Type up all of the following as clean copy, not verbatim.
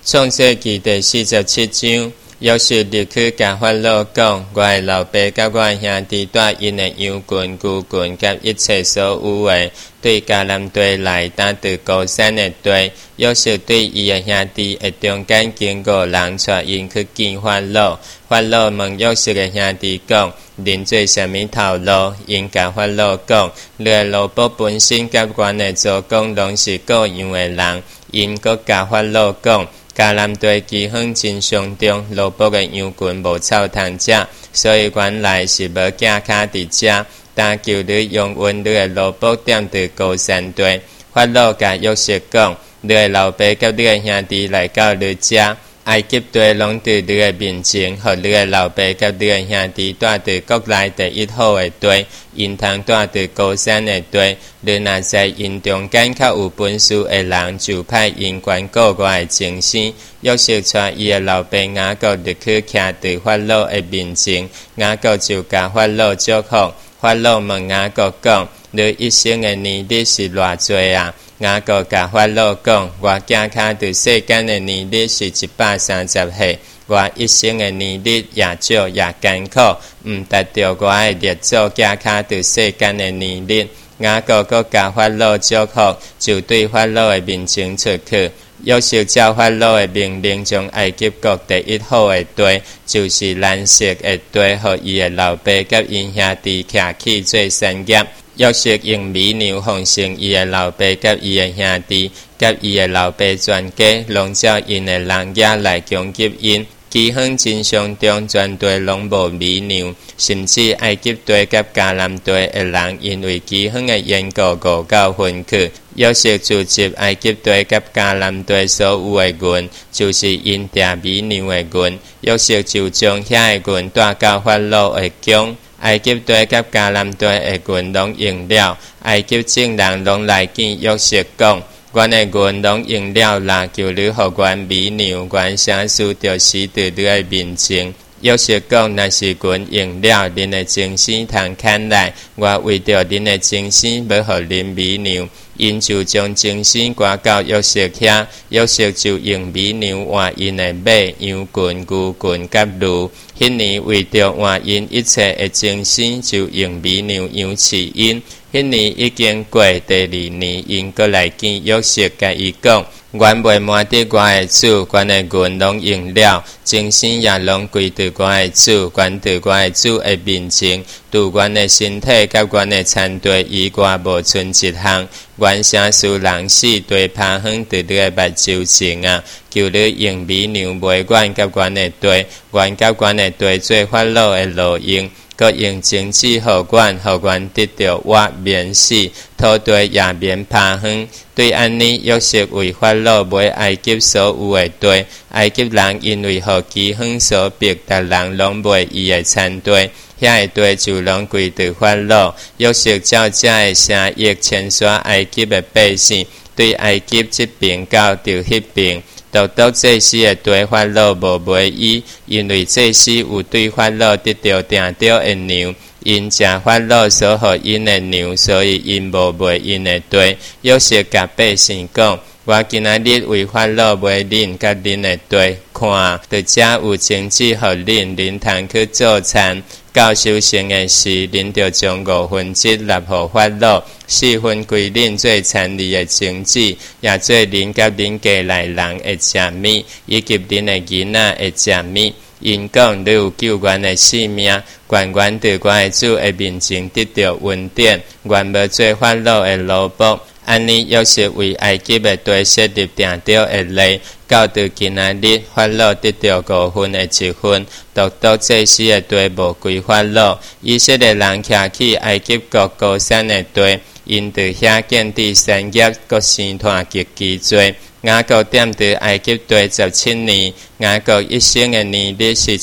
创世纪第47章，约瑟立去甲法老讲：我的老爸甲我兄弟带因的羊群、牛群，甲一切所有的，对迦南地来打到高山的地。约瑟对伊的兄弟的中间经过人，带因去见法老。法老问约瑟的兄弟讲：恁做啥物头路？因甲法老讲：你的老婆本身甲阮的祖公拢是各样的人。因阁甲法老讲：迦南地饥荒真伤重，罗卜的羊群无草通食，所以原来是无架脚伫遮。但求你用温你的罗卜点伫高山地。法老甲约瑟讲：你的老爸甲你的兄弟来到你遮，埃及地拢伫你的面前，互你的老爸甲你的兄弟住伫国内第一好的地，因通住伫高山的地。你若在因中间较有本事的人，就派因管顾我的情生。约瑟带伊的老爸雅各入去徛伫法老的面前，雅各就甲法老祝福。法老问雅各讲：你一生的年日是偌济啊？雅各甲法老讲：我行脚伫世间的年日是130岁。我一生的年日也少也艰苦，毋达到我的列祖行脚伫世间的年日。雅各阁甲法老祝福，就对法老的面前出去。约瑟照法老的命令，将埃及国第一好的地，就是蓝色的地，互伊的老爸甲因兄弟徛起做产业。约瑟用美牛奉献伊的老爸甲伊的兄弟，甲伊的老爸全家，拢照因的人野来攻击因。饥荒真伤重，全地拢无美牛，甚至埃及地甲迦南地的人，因为饥荒的缘故，饿到昏去。约瑟聚集埃及地甲迦南地所有的群，就是因定美牛的群。约瑟就将遐的群带到法老的宫。埃及地甲迦南地的群拢用了，埃及众人拢来见约瑟讲：阮的群拢用了啦，求你互阮美牛，阮啥事着死伫你的面前。约瑟讲：若是群用了，恁的精神通牵来，我为着恁的精神，要互恁美牛。因就将精神赶到约瑟遐，约瑟就用美牛换因的马、羊群、牛群甲驴。迄年为着换因一切的精神，就用美牛养饲因。迄年已经过第2年，因过来见约瑟，甲伊讲：阮未满得我的主，阮的群拢用了，精神也拢归伫我的主，阮伫我的主的面前，除阮的身体甲阮的残地以外，无剩一项。阮啥事人死地趴远伫你的目睭前啊！求你用美牛卖阮甲阮的地，阮甲阮的地做法老的路用，搁用精子互阮得到我免死，土地也免趴远。对安尼，约瑟为法老买埃及所有的地，埃及人因为互饥荒所逼，逐人拢卖伊的田地。遐个地就拢归伫法老。约瑟照遮的声役牵刷埃及的百姓，对埃及这边到着迄边，独祭司的地法老无卖伊，因为祭司有对法老得到定着的牛，因食法老所互因的牛，所以因无卖因的地。约瑟甲百姓讲：我今仔日为法老卖恁甲恁的地，看，伫遮有精子互恁，恁通去做餐。到收成的时，恁就将5分之一纳互法老，4分归恁做田里的精子，也做恁甲恁家内人的食物，以及恁的囡仔的食物。因讲：你有救阮的性命，愿阮伫我的主的面前得到恩典，愿要做法老的奴仆。安尼，约瑟为埃及的地设立定着的例，到伫今仔日，法老得到5分的1分，独祭司的地无归法老。以色列人徛起埃及国高山的地，因伫遐建立产业，阁生产极其多。雅各踮伫埃及地17年，雅各一生的年日是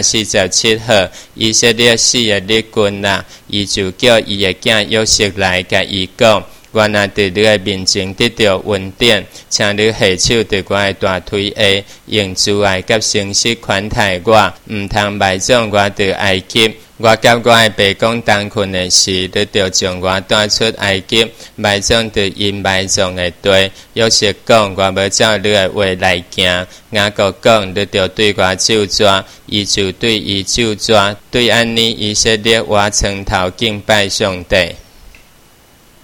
147岁。以色列死的日君啦，伊就叫伊的囝约瑟来，甲伊讲： 我若伫你的面前得到恩典，请你下手伫我的大腿下，用慈爱甲诚实款待我，毋通埋葬我伫埃及。我甲我的爸讲当困的时，你就将我带出埃及，埋葬伫因埋葬的地。约瑟讲，我要照你的话来行。雅各讲，你就对我咒詛，伊就对伊咒詛。对安尼，以色列我床头敬拜上帝。